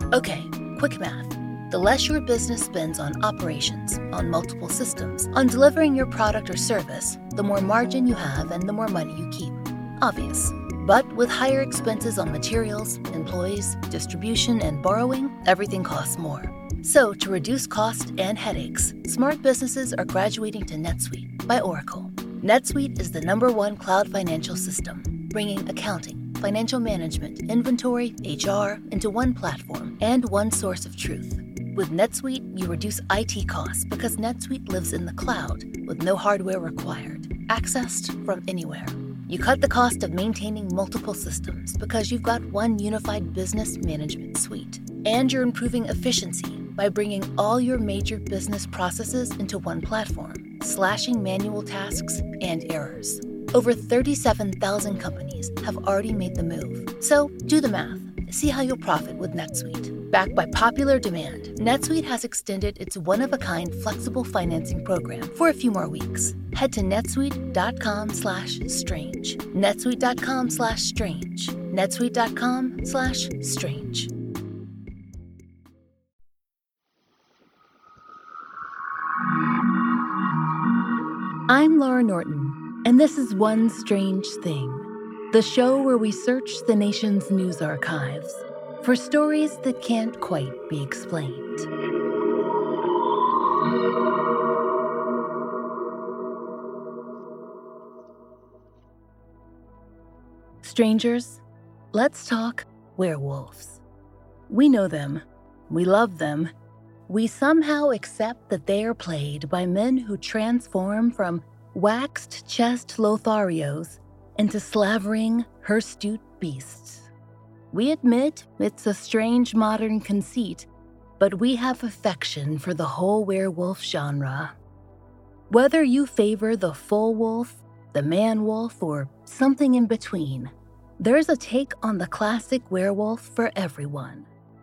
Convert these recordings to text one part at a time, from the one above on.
Okay, quick math. The less your business spends on operations, on multiple systems, on delivering your product or service, the more margin you have and the more money you keep. Obvious. But with higher expenses on materials, employees, distribution, and borrowing, everything costs more. So to reduce cost and headaches, smart businesses are graduating to NetSuite by Oracle. NetSuite is the #1 cloud financial system, bringing accounting, financial management, inventory, HR into one platform and one source of truth. With NetSuite, you reduce IT costs because NetSuite lives in the cloud with no hardware required, accessed from anywhere. You cut the cost of maintaining multiple systems because you've got one unified business management suite. And you're improving efficiency by bringing all your major business processes into one platform, slashing manual tasks and errors. Over 37,000 companies have already made the move. So do the math. See how you'll profit with NetSuite. Backed by popular demand, NetSuite has extended its one-of-a-kind flexible financing program for a few more weeks. Head to netsuite.com/strange. netsuite.com/strange. netsuite.com/strange. I'm Laura Norton, and this is One Strange Thing, the show where we search the nation's news archives for stories that can't quite be explained. Strangers, let's talk werewolves. We know them. We love them. We somehow accept that they are played by men who transform from waxed-chest Lotharios into slavering, hirsute beasts. We admit it's a strange modern conceit, but we have affection for the whole werewolf genre. Whether you favor the full wolf, the man wolf, or something in between, there's a take on the classic werewolf for everyone.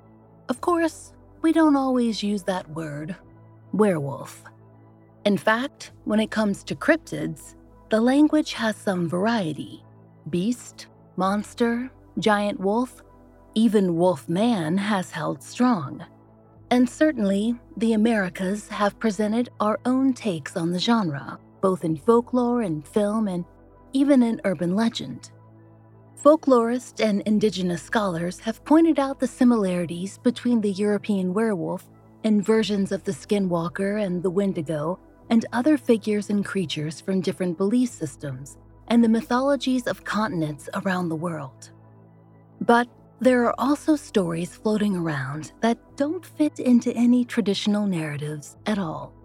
Of course, we don't always use that word, werewolf. In fact, when it comes to cryptids, the language has some variety. Beast, monster, giant wolf, even wolf man has held strong. And certainly, the Americas have presented our own takes on the genre, both in folklore and film and even in urban legend. Folklorists and indigenous scholars have pointed out the similarities between the European werewolf and versions of the skinwalker and the wendigo and other figures and creatures from different belief systems and the mythologies of continents around the world. But there are also stories floating around that don't fit into any traditional narratives at all.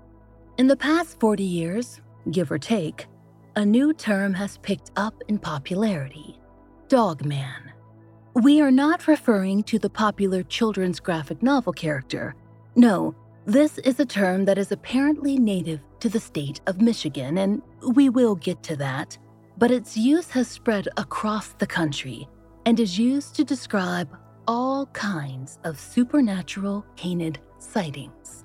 In the past 40 years, give or take, a new term has picked up in popularity: Dogman. We are not referring to the popular children's graphic novel character. No, this is a term that is apparently native to the state of Michigan, and we will get to that, but its use has spread across the country and is used to describe all kinds of supernatural canid sightings.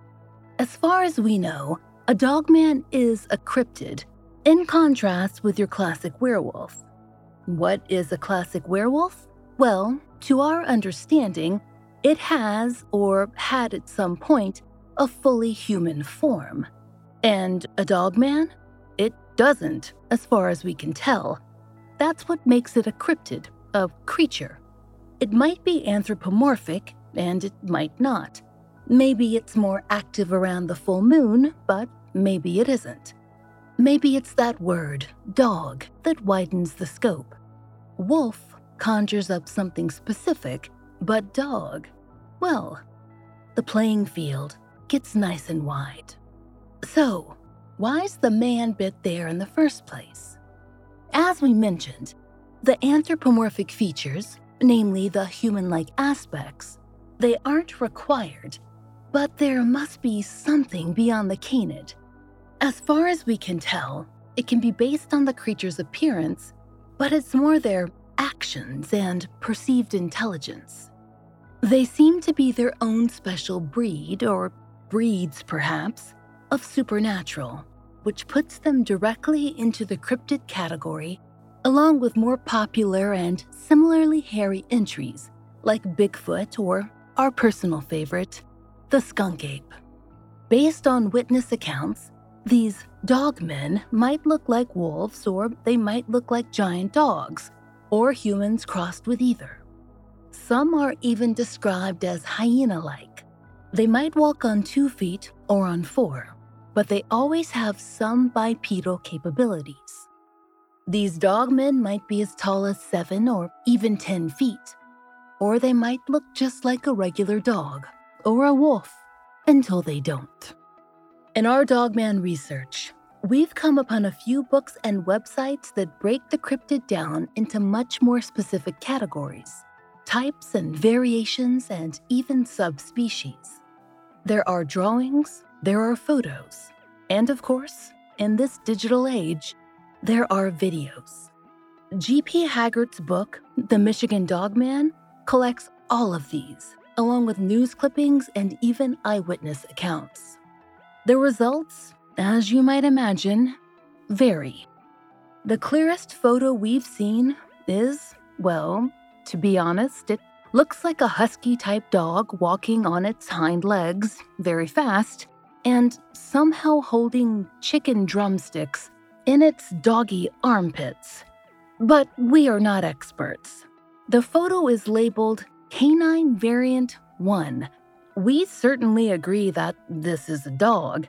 As far as we know, a dogman is a cryptid, in contrast with your classic werewolf. What is a classic werewolf? Well, to our understanding, it has, or had at some point, a fully human form. And a dogman? It doesn't, as far as we can tell. That's what makes it a cryptid, a creature. It might be anthropomorphic, and it might not. Maybe it's more active around the full moon, but maybe it isn't. Maybe it's that word, dog, that widens the scope. Wolf conjures up something specific, but dog, well, the playing field gets nice and wide. So, why's the man bit there in the first place? As we mentioned, the anthropomorphic features, namely the human-like aspects, they aren't required, but there must be something beyond the canid. As far as we can tell, it can be based on the creature's appearance, but it's more their actions and perceived intelligence. They seem to be their own special breed, or breeds perhaps, of supernatural, which puts them directly into the cryptid category, along with more popular and similarly hairy entries, like Bigfoot or our personal favorite, the skunk ape. Based on witness accounts, these dogmen might look like wolves or they might look like giant dogs, or humans crossed with either. Some are even described as hyena-like. They might walk on 2 feet or on 4, but they always have some bipedal capabilities. These dogmen might be as tall as 7 or even 10 feet, or they might look just like a regular dog or a wolf until they don't. In our Dogman research, we've come upon a few books and websites that break the cryptid down into much more specific categories, types and variations, and even subspecies. There are drawings, there are photos, and of course, in this digital age, there are videos. G.P. Haggart's book, The Michigan Dogman, collects all of these, along with news clippings and even eyewitness accounts. The results, as you might imagine, vary. The clearest photo we've seen is, well, to be honest, it looks like a husky-type dog walking on its hind legs very fast and somehow holding chicken drumsticks in its doggy armpits. But we are not experts. The photo is labeled Canine Variant 1. We certainly agree that this is a dog.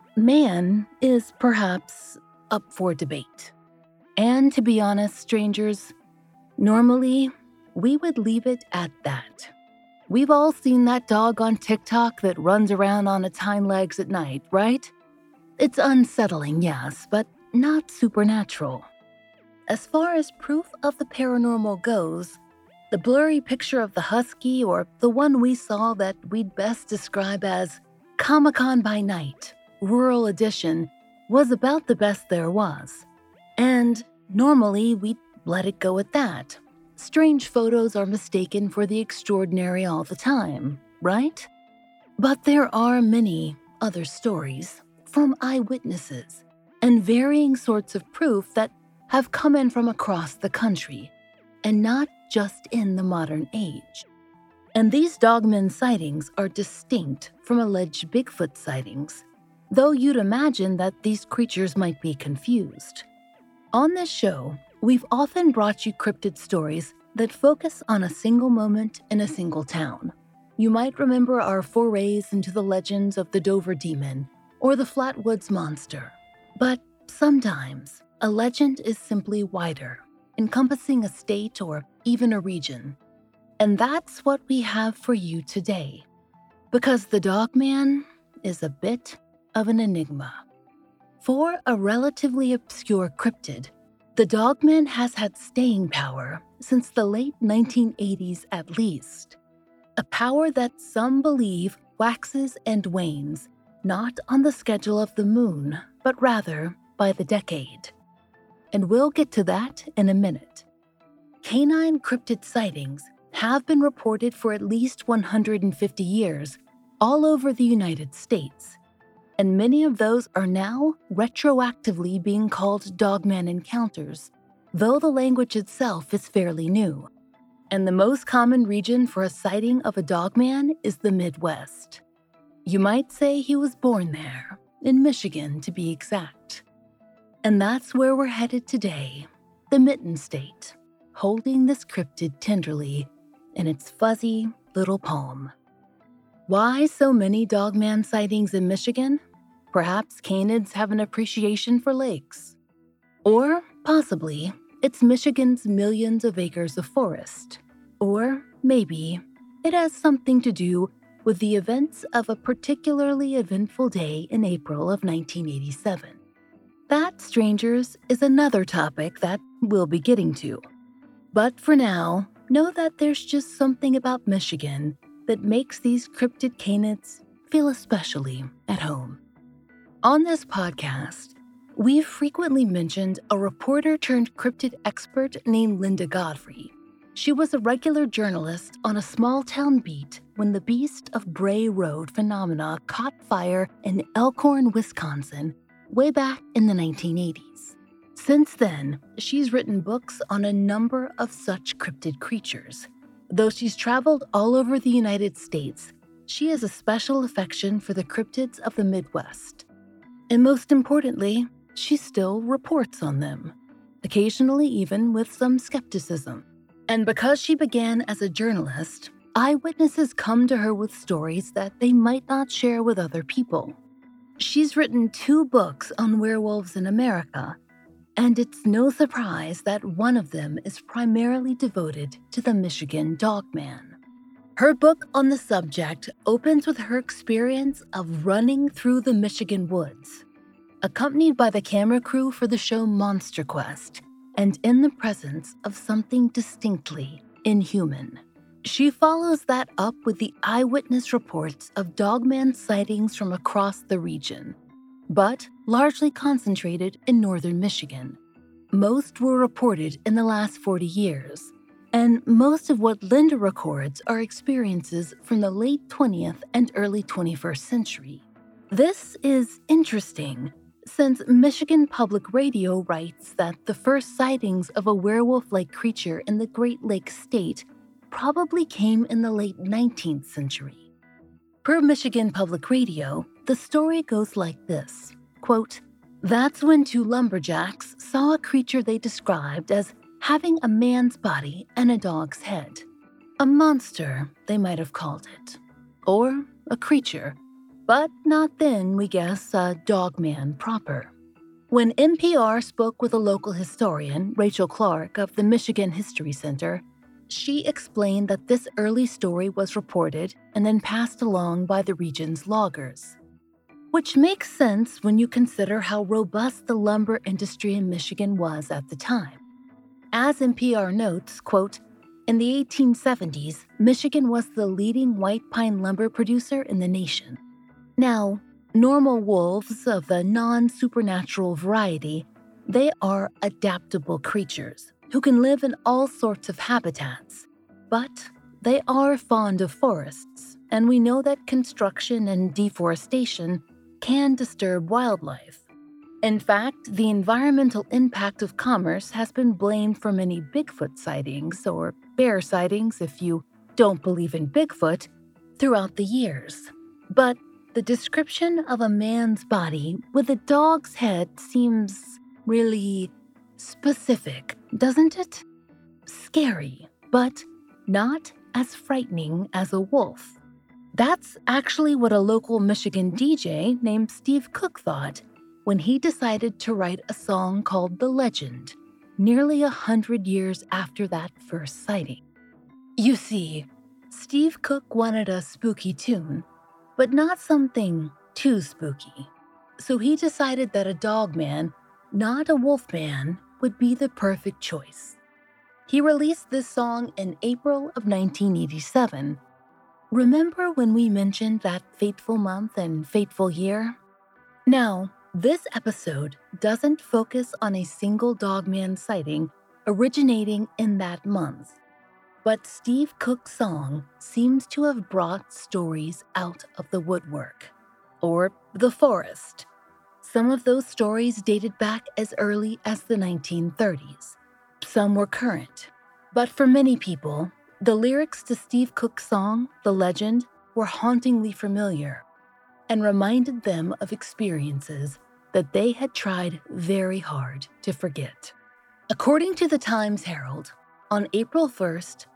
Man is perhaps up for debate. And to be honest, strangers, normally we would leave it at that. We've all seen that dog on TikTok that runs around on its hind legs at night, right? It's unsettling, yes, but not supernatural. As far as proof of the paranormal goes, the blurry picture of the husky, or the one we saw that we'd best describe as Comic-Con by Night, Rural Edition, was about the best there was. And normally we'd let it go at that. Strange photos are mistaken for the extraordinary all the time, right? But there are many other stories from eyewitnesses and varying sorts of proof that have come in from across the country, and not just in the modern age. And these dogman sightings are distinct from alleged Bigfoot sightings, though you'd imagine that these creatures might be confused. On this show, we've often brought you cryptid stories that focus on a single moment in a single town. You might remember our forays into the legends of the Dover Demon or the Flatwoods Monster. But sometimes, a legend is simply wider, encompassing a state or even a region. And that's what we have for you today, because the Dogman is a bit of an enigma. For a relatively obscure cryptid, the Dogman has had staying power since the late 1980s at least. A power that some believe waxes and wanes, not on the schedule of the moon, but rather by the decade. And we'll get to that in a minute. Canine cryptid sightings have been reported for at least 150 years all over the United States, and many of those are now retroactively being called Dogman encounters, though the language itself is fairly new. And the most common region for a sighting of a Dogman is the Midwest. You might say he was born there, in Michigan to be exact. And that's where we're headed today, the Mitten State, holding this cryptid tenderly in its fuzzy little palm. Why so many Dogman sightings in Michigan? Perhaps canids have an appreciation for lakes. Or possibly, it's Michigan's millions of acres of forest. Or maybe it has something to do with the events of a particularly eventful day in April of 1987. That, strangers, is another topic that we'll be getting to. But for now, know that there's just something about Michigan that makes these cryptid canids feel especially at home. On this podcast, we've frequently mentioned a reporter turned cryptid expert named Linda Godfrey. She was a regular journalist on a small-town beat when the Beast of Bray Road phenomena caught fire in Elkhorn, Wisconsin, way back in the 1980s. Since then, she's written books on a number of such cryptid creatures, Though she's traveled all over the United States, she has a special affection for the cryptids of the Midwest. And most importantly, she still reports on them, occasionally even with some skepticism. And because she began as a journalist, eyewitnesses come to her with stories that they might not share with other people. She's written 2 books on werewolves in America, and it's no surprise that one of them is primarily devoted to the Michigan Dogman. Her book on the subject opens with her experience of running through the Michigan woods, accompanied by the camera crew for the show Monster Quest, and in the presence of something distinctly inhuman. She follows that up with the eyewitness reports of Dogman sightings from across the region, but largely concentrated in northern Michigan. Most were reported in the last 40 years, and most of what Linda records are experiences from the late 20th and early 21st century. This is interesting, since Michigan Public Radio writes that the first sightings of a werewolf-like creature in the Great Lakes state probably came in the late 19th century. Per Michigan Public Radio, the story goes like this, quote, "That's when 2 lumberjacks saw a creature they described as having a man's body and a dog's head. A monster, they might have called it. Or a creature, but not then, we guess, a dogman proper." When NPR spoke with a local historian, Rachel Clark of the Michigan History Center, she explained that this early story was reported and then passed along by the region's loggers. Which makes sense when you consider how robust the lumber industry in Michigan was at the time. As NPR notes, quote, "In the 1870s, Michigan was the leading white pine lumber producer in the nation. Now, normal wolves of the non-supernatural variety, they are adaptable creatures who can live in all sorts of habitats, but they are fond of forests, and we know that construction and deforestation can disturb wildlife. In fact, the environmental impact of commerce has been blamed for many Bigfoot sightings, or bear sightings if you don't believe in Bigfoot, throughout the years. But the description of a man's body with a dog's head seems really specific, doesn't it? Scary, but not as frightening as a wolf. That's actually what a local Michigan DJ named Steve Cook thought when he decided to write a song called The Legend, nearly 100 years after that first sighting. You see, Steve Cook wanted a spooky tune, but not something too spooky. So he decided that a dogman, not a wolfman, would be the perfect choice. He released this song in April of 1987. Remember when we mentioned that fateful month and fateful year? Now, this episode doesn't focus on a single dogman sighting originating in that month, but Steve Cook's song seems to have brought stories out of the woodwork, or the forest. Some of those stories dated back as early as the 1930s. Some were current. But for many people, the lyrics to Steve Cook's song, The Legend, were hauntingly familiar and reminded them of experiences that they had tried very hard to forget. According to the Times-Herald, on April 1st,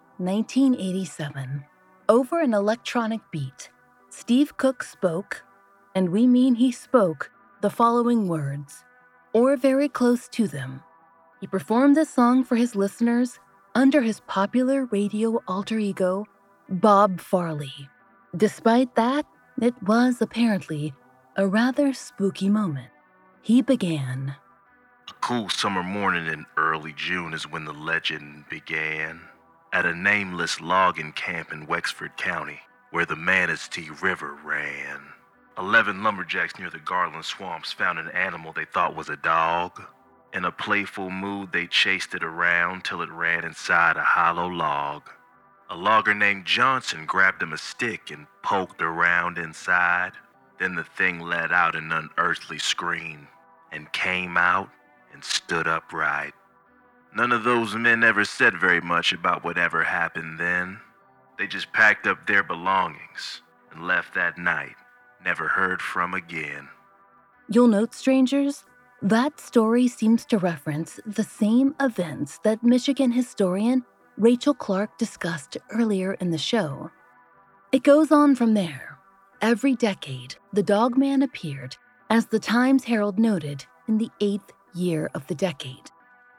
1987, over an electronic beat, Steve Cook spoke, and we mean he spoke, the following words, or very close to them. He performed this song for his listeners under his popular radio alter ego, Bob Farley. Despite that, it was apparently a rather spooky moment. He began. A cool summer morning in early June is when the legend began. At a nameless logging camp in Wexford County, where the Manistee River ran. 11 lumberjacks near the Garland Swamps found an animal they thought was a dog. In a playful mood, they chased it around till it ran inside a hollow log. A logger named Johnson grabbed him a stick and poked around inside. Then the thing let out an unearthly scream and came out and stood upright. None of those men ever said very much about whatever happened then. They just packed up their belongings and left that night, never heard from again. You'll note, strangers, that story seems to reference the same events that Michigan historian Rachel Clark discussed earlier in the show. It goes on from there. Every decade, the Dogman appeared, as the Times-Herald noted, in the 8th year of the decade.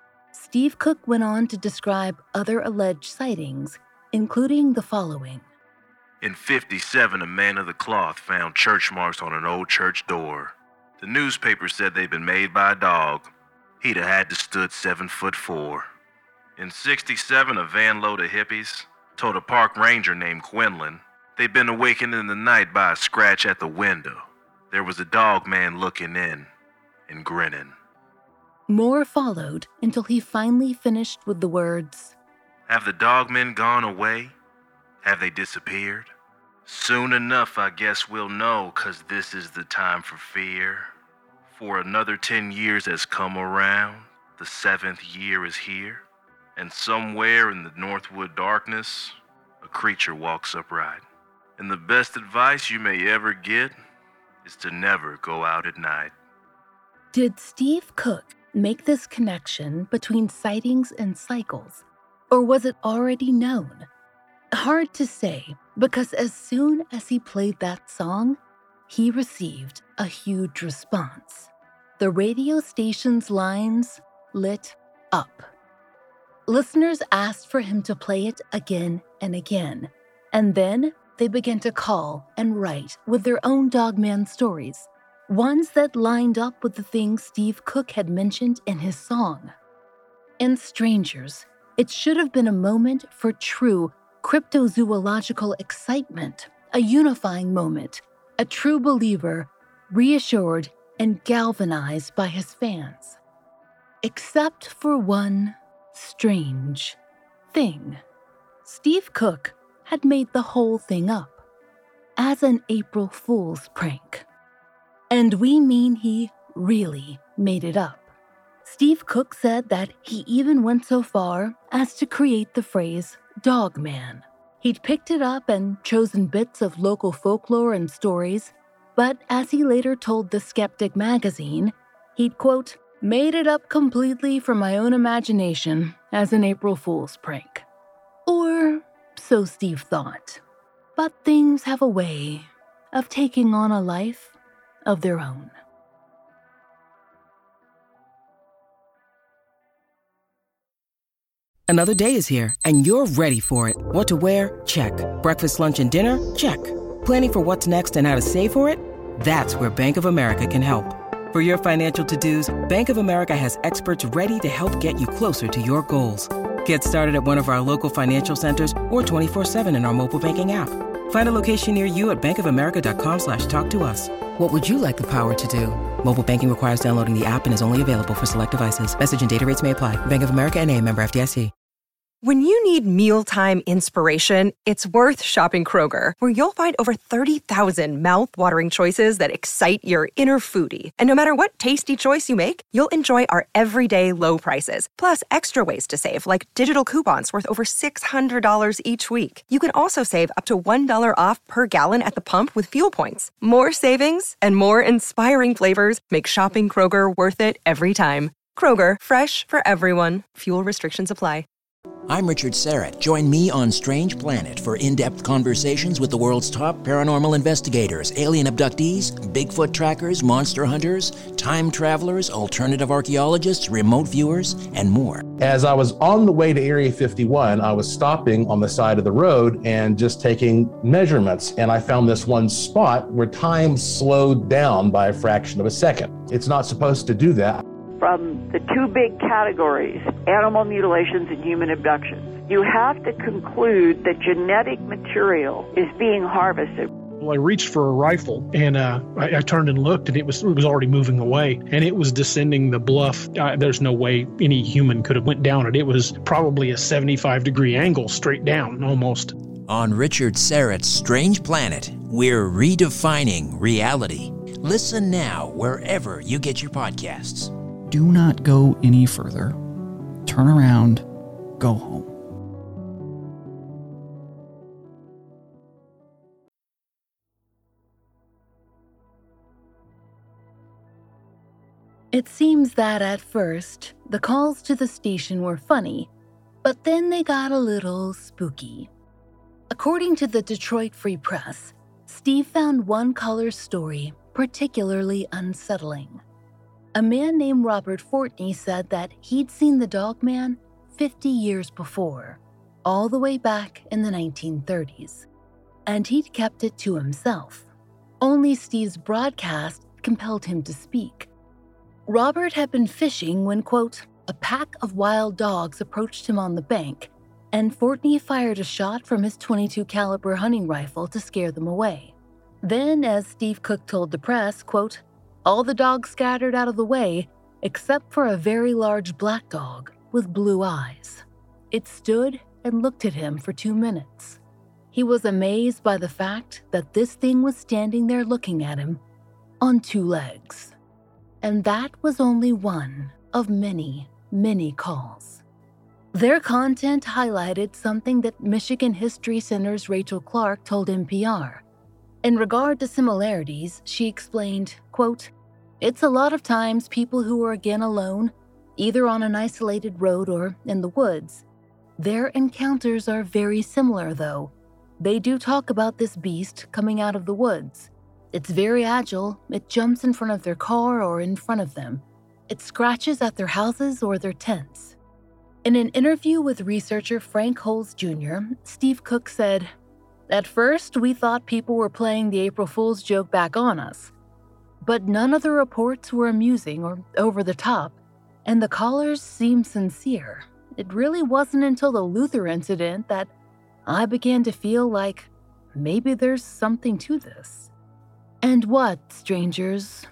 Steve Cook went on to describe other alleged sightings, including the following. In 1957, a man of the cloth found church marks on an old church door. The newspaper said they'd been made by a dog. He'd have had to stood 7'4". In 1967, a van load of hippies told a park ranger named Quinlan they'd been awakened in the night by a scratch at the window. There was a dog man looking in and grinning. More followed until he finally finished with the words, Have the dogmen gone away? Have they disappeared? Soon enough, I guess we'll know, 'cause this is the time for fear. For another 10 years has come around, the 7th year is here, and somewhere in the Northwood darkness, a creature walks upright. And the best advice you may ever get is to never go out at night. Did Steve Cook make this connection between sightings and cycles, or was it already known? Hard to say, because as soon as he played that song, he received a huge response. The radio station's lines lit up. Listeners asked for him to play it again and again, and then they began to call and write with their own Dogman stories, ones that lined up with the things Steve Cook had mentioned in his song. And strangers, it should have been a moment for true cryptozoological excitement, a unifying moment, a true believer, reassured and galvanized by his fans. Except for one strange thing. Steve Cook had made the whole thing up as an April Fool's prank. And we mean he really made it up. Steve Cook said that he even went so far as to create the phrase Dogman. He'd picked it up and chosen bits of local folklore and stories, but as he later told The Skeptic magazine, he'd, quote, made it up completely from my own imagination as an April Fool's prank. Or so Steve thought. But things have a way of taking on a life of their own. Another day is here, and you're ready for it. What to wear? Check. Breakfast, lunch, and dinner? Check. Planning for what's next and how to save for it? That's where Bank of America can help. For your financial to-dos, Bank of America has experts ready to help get you closer to your goals. Get started at one of our local financial centers or 24/7 in our mobile banking app. Find a location near you at bankofamerica.com/talktous. What would you like the power to do? Mobile banking requires downloading the app and is only available for select devices. Message and data rates may apply. Bank of America N.A., member FDIC. When you need mealtime inspiration, it's worth shopping Kroger, where you'll find over 30,000 mouth-watering choices that excite your inner foodie. And no matter what tasty choice you make, you'll enjoy our everyday low prices, plus extra ways to save, like digital coupons worth over $600 each week. You can also save up to $1 off per gallon at the pump with fuel points. More savings and more inspiring flavors make shopping Kroger worth it every time. Kroger, fresh for everyone. Fuel restrictions apply. I'm Richard Serrett. Join me on Strange Planet for in-depth conversations with the world's top paranormal investigators, alien abductees, Bigfoot trackers, monster hunters, time travelers, alternative archaeologists, remote viewers, and more. As I was on the way to Area 51, I was stopping on the side of the road and just taking measurements. And I found this one spot where time slowed down by a fraction of a second. It's not supposed to do that. From the two big categories, animal mutilations and human abductions, you have to conclude that genetic material is being harvested. Well, I reached for a rifle, and I turned and looked, and it was already moving away, and it was descending the bluff. There's no way any human could have went down it. It was probably a 75-degree angle straight down, almost. On Richard Serrett's Strange Planet, we're redefining reality. Listen now wherever you get your podcasts. Do not go any further. turn around, go home. It seems that at first, the calls to the station were funny, but then they got a little spooky. According to the Detroit Free Press, Steve found one caller's story particularly unsettling. A man named Robert Fortney said that he'd seen the dog man 50 years before, all the way back in the 1930s, and he'd kept it to himself. Only Steve's broadcast compelled him to speak. Robert had been fishing when, quote, a pack of wild dogs approached him on the bank, and Fortney fired a shot from his .22 caliber hunting rifle to scare them away. Then, as Steve Cook told the press, quote, all the dogs scattered out of the way, except for a very large black dog with blue eyes. It stood and looked at him for 2 minutes. He was amazed by the fact that this thing was standing there looking at him on 2 legs. And that was only one of many, many calls. Their content highlighted something that Michigan History Center's Rachel Clark told NPR. In regard to similarities, she explained, quote, it's a lot of times people who are again alone, either on an isolated road or in the woods. Their encounters are very similar, though. They do talk about this beast coming out of the woods. It's very agile. It jumps in front of their car or in front of them. It scratches at their houses or their tents. In an interview with researcher Frank Holes Jr., Steve Cook said, at first, we thought people were playing the April Fool's joke back on us. But none of the reports were amusing or over the top, and the callers seemed sincere. It really wasn't until the Luther incident that I began to feel like maybe there's something to this. And what, strangers,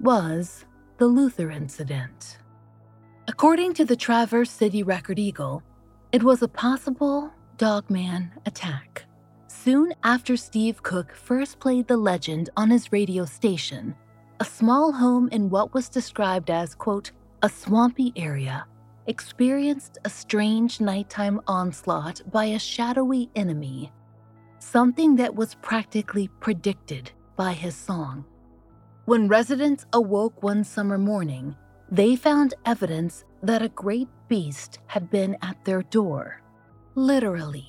was the Luther incident? According to the Traverse City Record Eagle, it was a possible dogman attack. Soon after Steve Cook first played the legend on his radio station, a small home in what was described as, quote, a swampy area, experienced a strange nighttime onslaught by a shadowy enemy, something that was practically predicted by his song. When residents awoke one summer morning, they found evidence that a great beast had been at their door, literally.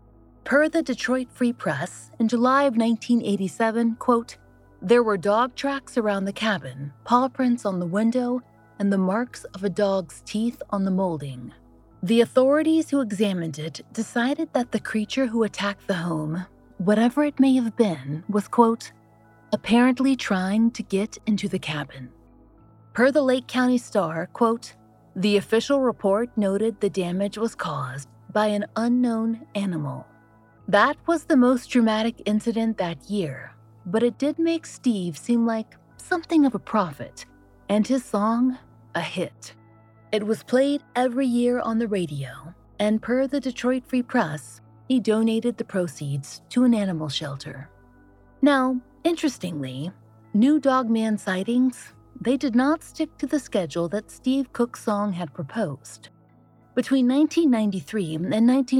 Per the Detroit Free Press, in July of 1987, quote, there were dog tracks around the cabin, paw prints on the window, and the marks of a dog's teeth on the molding. The authorities who examined it decided that the creature who attacked the home, whatever it may have been, was, quote, apparently trying to get into the cabin. Per the Lake County Star, quote, the official report noted the damage was caused by an unknown animal. That was the most dramatic incident that year, but it did make Steve seem like something of a prophet, and his song a hit. It was played every year on the radio, and per the Detroit Free Press, he donated the proceeds to an animal shelter. Now, interestingly, new Dogman sightings, they did not stick to the schedule that Steve Cook's song had proposed. Between 1993 and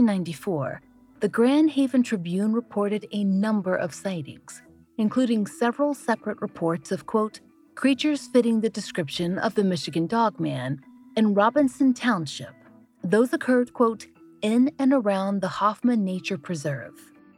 1994, the Grand Haven Tribune reported a number of sightings, including several separate reports of, quote, creatures fitting the description of the Michigan Dogman in Robinson Township. Those occurred, quote, in and around the Hoffman Nature Preserve.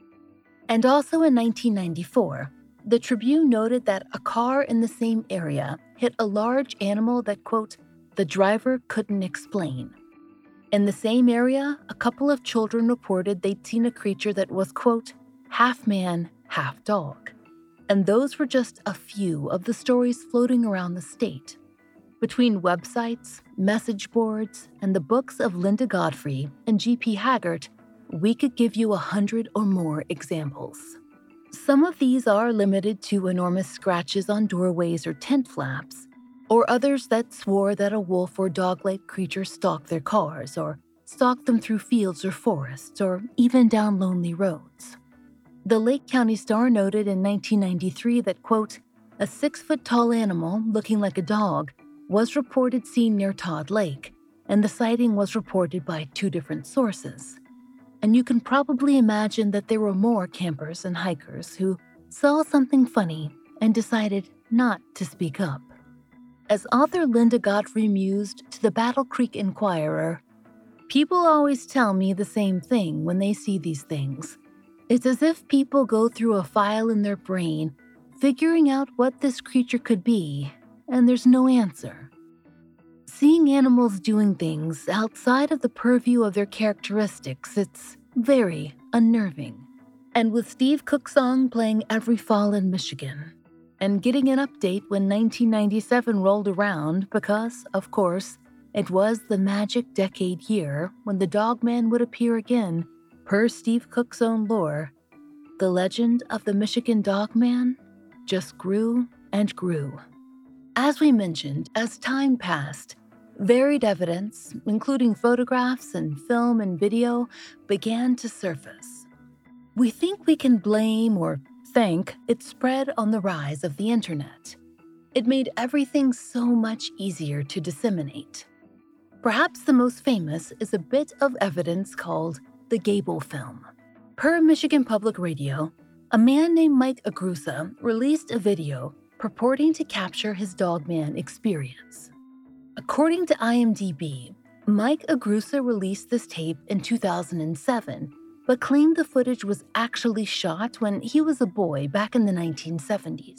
And also in 1994, the Tribune noted that a car in the same area hit a large animal that, quote, the driver couldn't explain. In the same area, a couple of children reported they'd seen a creature that was, quote, half man, half dog. And those were just a few of the stories floating around the state. Between websites, message boards, and the books of Linda Godfrey and G.P. Haggart, we could give you 100 or more examples. Some of these are limited to enormous scratches on doorways or tent flaps, or others that swore that a wolf or dog-like creature stalked their cars, or stalked them through fields or forests, or even down lonely roads. The Lake County Star noted in 1993 that, quote, a 6-foot-tall animal looking like a dog was reported seen near Todd Lake, and the sighting was reported by 2 different sources. And you can probably imagine that there were more campers and hikers who saw something funny and decided not to speak up. As author Linda Godfrey mused to the Battle Creek Inquirer, "People always tell me the same thing when they see these things. It's as if people go through a file in their brain, figuring out what this creature could be, and there's no answer. Seeing animals doing things outside of the purview of their characteristics, it's very unnerving." And with Steve Cooksong playing every fall in Michigan, and getting an update when 1997 rolled around because, of course, it was the magic decade year when the Dogman would appear again, per Steve Cook's own lore, the legend of the Michigan Dogman just grew and grew. As we mentioned, as time passed, varied evidence, including photographs and film and video, began to surface. We think we can blame or thank its spread on the rise of the internet. It made everything so much easier to disseminate. Perhaps the most famous is a bit of evidence called the Gable film. Per Michigan Public Radio, a man named Mike Agrusa released a video purporting to capture his Dogman experience. According to IMDb, Mike Agrusa released this tape in 2007, but claimed the footage was actually shot when he was a boy back in the 1970s.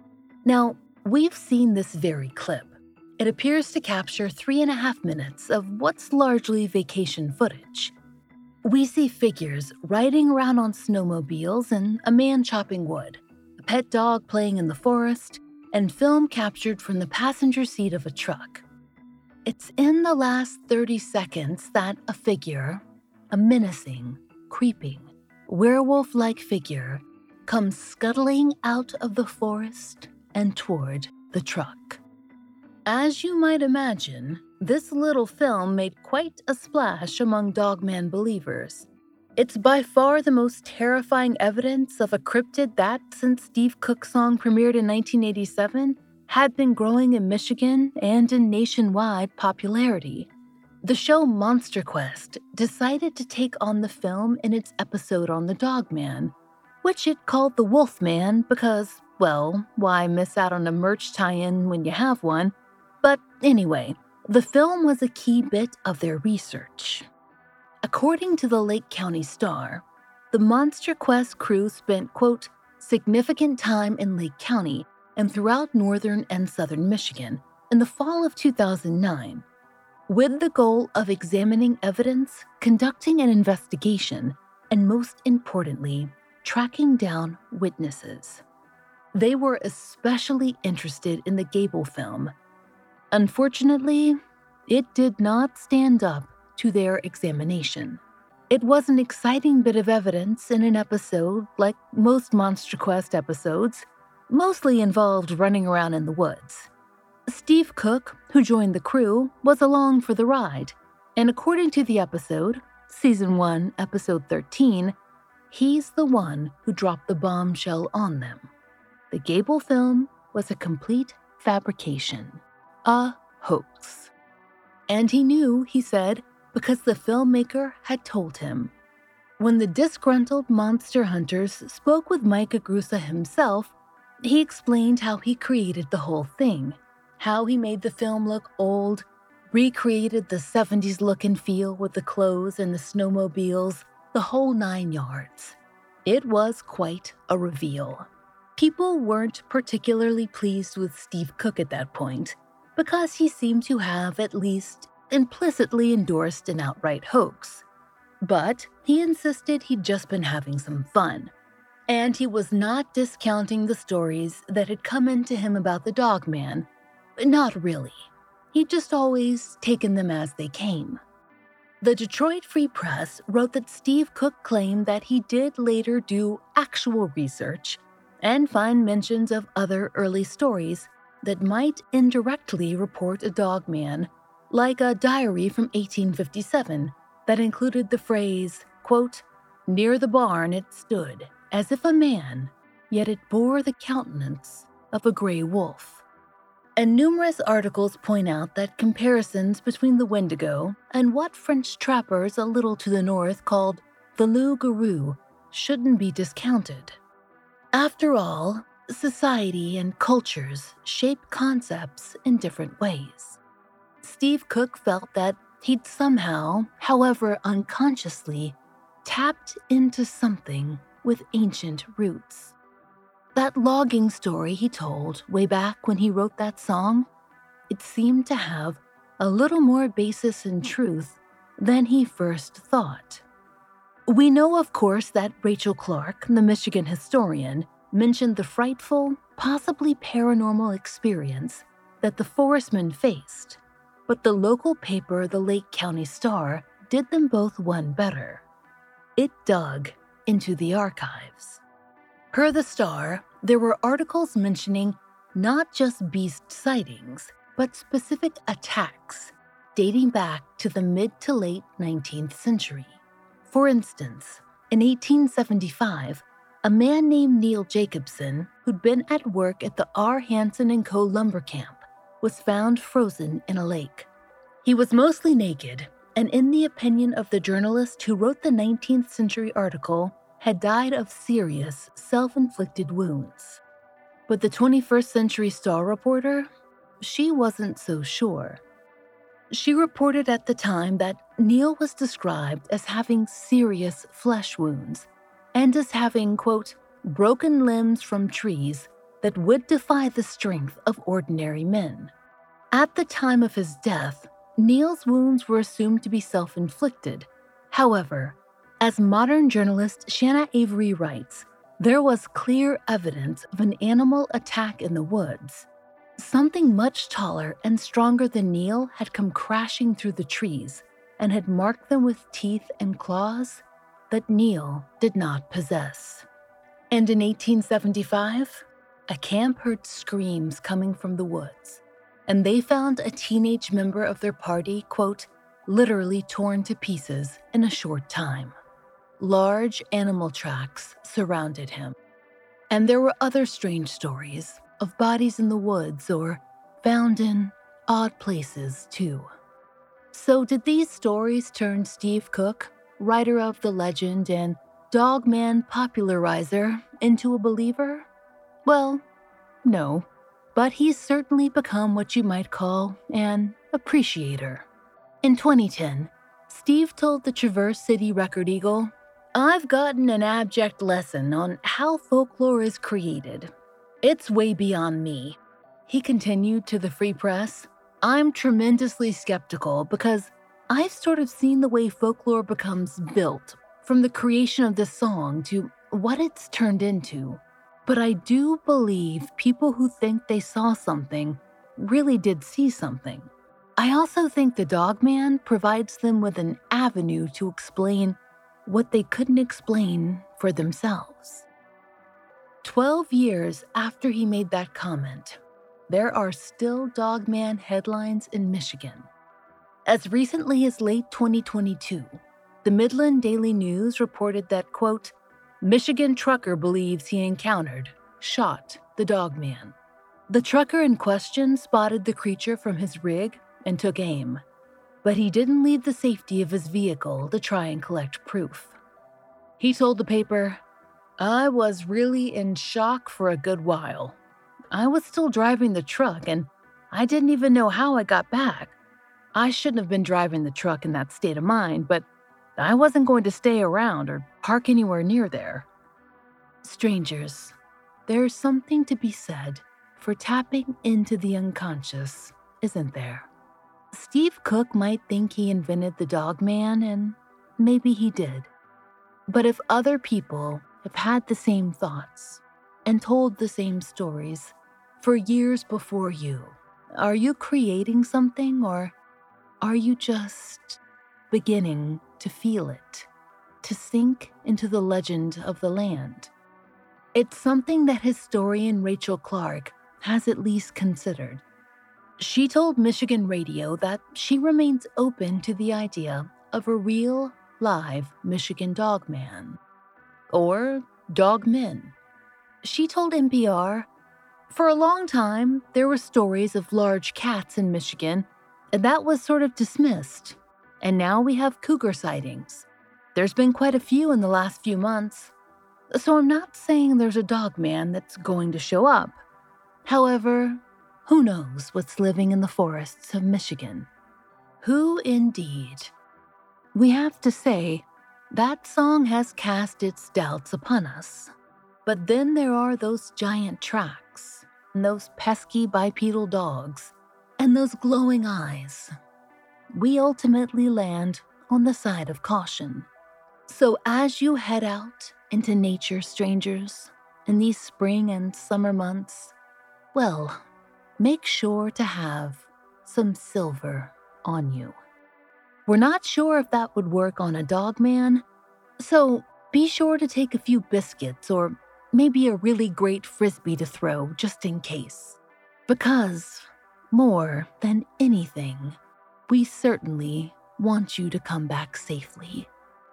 Now, we've seen this very clip. It appears to capture 3.5 minutes of what's largely vacation footage. We see figures riding around on snowmobiles and a man chopping wood, a pet dog playing in the forest, and film captured from the passenger seat of a truck. It's in the last 30 seconds that a figure, a menacing, creeping, werewolf-like figure, comes scuttling out of the forest and toward the truck. As you might imagine, this little film made quite a splash among Dogman believers. It's by far the most terrifying evidence of a cryptid that, since Steve Cooksong premiered in 1987, had been growing in Michigan and in nationwide popularity. The show Monster Quest decided to take on the film in its episode on the Dogman, which it called the Wolfman because, well, why miss out on a merch tie-in when you have one? But anyway, the film was a key bit of their research. According to the Lake County Star, the Monster Quest crew spent, quote, significant time in Lake County and throughout northern and southern Michigan in the fall of 2009, with the goal of examining evidence, conducting an investigation, and most importantly, tracking down witnesses. They were especially interested in the Gable film. Unfortunately, it did not stand up to their examination. It was an exciting bit of evidence in an episode, like most Monster Quest episodes, mostly involved running around in the woods. Steve Cook, who joined the crew, was along for the ride, and according to the episode, Season 1, Episode 13, he's the one who dropped the bombshell on them. The Gable film was a complete fabrication, a hoax. And he knew, he said, because the filmmaker had told him. When the disgruntled monster hunters spoke with Mike Agrusa himself, he explained how he created the whole thing, how he made the film look old, recreated the 70s look and feel with the clothes and the snowmobiles, the whole 9 yards. It was quite a reveal. People weren't particularly pleased with Steve Cook at that point, because he seemed to have at least implicitly endorsed an outright hoax. But he insisted he'd just been having some fun, and he was not discounting the stories that had come into him about the Dogman. Not really. He'd just always taken them as they came. The Detroit Free Press wrote that Steve Cook claimed that he did later do actual research and find mentions of other early stories that might indirectly report a Dogman, like a diary from 1857 that included the phrase, quote, near the barn it stood, as if a man, yet it bore the countenance of a gray wolf. And numerous articles point out that comparisons between the Wendigo and what French trappers a little to the north called the loup-garou shouldn't be discounted. After all, society and cultures shape concepts in different ways. Steve Cook felt that he'd somehow, however unconsciously, tapped into something with ancient roots. That logging story he told way back when he wrote that song, it seemed to have a little more basis in truth than he first thought. We know, of course, that Rachel Clark, the Michigan historian, mentioned the frightful, possibly paranormal experience that the Forestmen faced, but the local paper, the Lake County Star, did them both one better. It dug into the archives. Per the Star, there were articles mentioning not just beast sightings, but specific attacks dating back to the mid to late 19th century. For instance, in 1875, a man named Neil Jacobson, who'd been at work at the R. Hansen & Co. lumber camp, was found frozen in a lake. He was mostly naked, and in the opinion of the journalist who wrote the 19th century article, had died of serious, self-inflicted wounds. But the 21st century Star reporter, she wasn't so sure. She reported at the time that Neil was described as having serious flesh wounds and as having, quote, broken limbs from trees that would defy the strength of ordinary men. At the time of his death, Neil's wounds were assumed to be self-inflicted. However, as modern journalist Shanna Avery writes, there was clear evidence of an animal attack in the woods. Something much taller and stronger than Neil had come crashing through the trees and had marked them with teeth and claws that Neil did not possess. And in 1875, a camp heard screams coming from the woods, and they found a teenage member of their party, quote, literally torn to pieces in a short time. Large animal tracks surrounded him. And there were other strange stories of bodies in the woods or found in odd places, too. So did these stories turn Steve Cook, writer of the legend and Dogman popularizer, into a believer? Well, no, but he's certainly become what you might call an appreciator. In 2010, Steve told the Traverse City Record Eagle, "I've gotten an abject lesson on how folklore is created. It's way beyond me." He continued to the Free Press, "I'm tremendously skeptical because I've sort of seen the way folklore becomes built, from the creation of the song to what it's turned into. But I do believe people who think they saw something really did see something. I also think the Dogman provides them with an avenue to explain what they couldn't explain for themselves." 12 years after he made that comment, there are still Dogman headlines in Michigan. As recently as late 2022, the Midland Daily News reported that, quote, Michigan trucker believes he encountered, shot the Dogman. The trucker in question spotted the creature from his rig and took aim, but he didn't leave the safety of his vehicle to try and collect proof. He told the paper, "I was really in shock for a good while. I was still driving the truck and I didn't even know how I got back. I shouldn't have been driving the truck in that state of mind, but I wasn't going to stay around or park anywhere near there." Strangers, there's something to be said for tapping into the unconscious, isn't there? Steve Cook might think he invented the Dogman, and maybe he did. But if other people have had the same thoughts and told the same stories for years before you, are you creating something, or are you just beginning to feel it, to sink into the legend of the land? It's something that historian Rachel Clark has at least considered. She told Michigan Radio that she remains open to the idea of a real, live Michigan Dogman. Or Dogmen. She told NPR, For a long time, there were stories of large cats in Michigan, and that was sort of dismissed. And now we have cougar sightings. There's been quite a few in the last few months. So I'm not saying there's a dog man that's going to show up. However, who knows what's living in the forests of Michigan? Who indeed? We have to say, that song has cast its doubts upon us. But then there are those giant tracks, and those pesky bipedal dogs, and those glowing eyes. We ultimately land on the side of caution. So as you head out into nature, strangers, in these spring and summer months, well, make sure to have some silver on you. We're not sure if that would work on a dog man, so be sure to take a few biscuits or maybe a really great frisbee to throw just in case. Because, more than anything, we certainly want you to come back safely.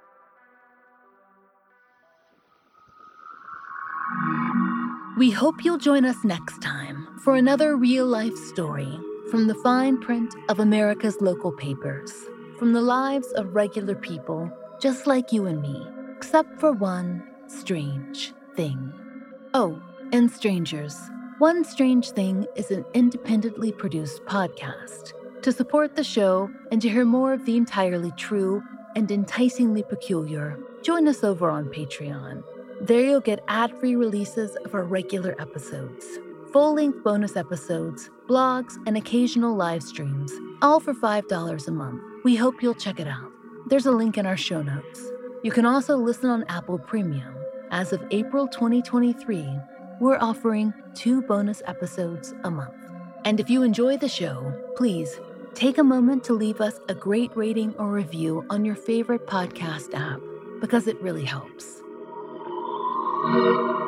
We hope you'll join us next time for another real-life story from the fine print of America's local papers, from the lives of regular people just like you and me, except for one strange thing. Oh, and strangers, One Strange Thing is an independently produced podcast. To support the show and to hear more of the entirely true and enticingly peculiar, join us over on Patreon. There you'll get ad-free releases of our regular episodes, full-length bonus episodes, blogs, and occasional live streams, all for $5 a month. We hope you'll check it out. There's a link in our show notes. You can also listen on Apple Premium. As of April 2023, we're offering 2 bonus episodes a month. And if you enjoy the show, please take a moment to leave us a great rating or review on your favorite podcast app, because it really helps.